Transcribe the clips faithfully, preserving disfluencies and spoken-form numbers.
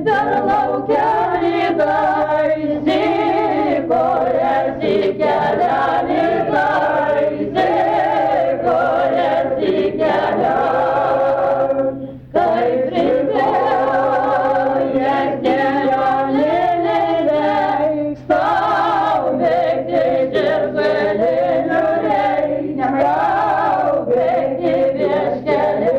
per laukelį taisy, kurias į kelelį taisy, kurias į kelelį. Kaip rinkėjas kelionėlį reiks, tau bėgti žirgalinių reikia, tau bėgti vieškelį.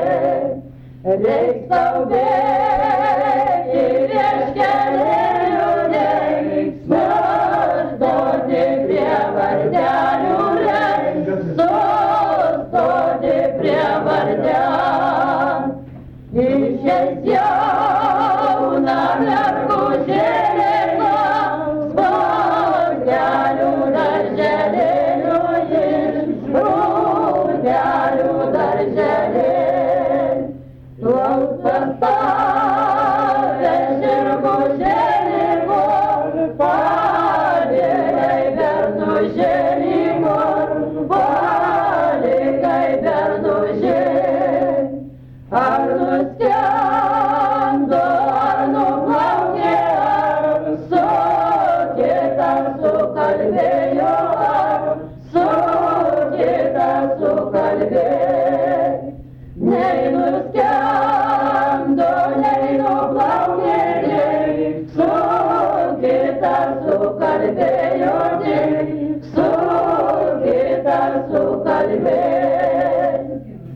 Reiks tau bėgti vieškelinių reiks, sustoti prie vartelių reiks, sustoti prie vartelių. Išeis jau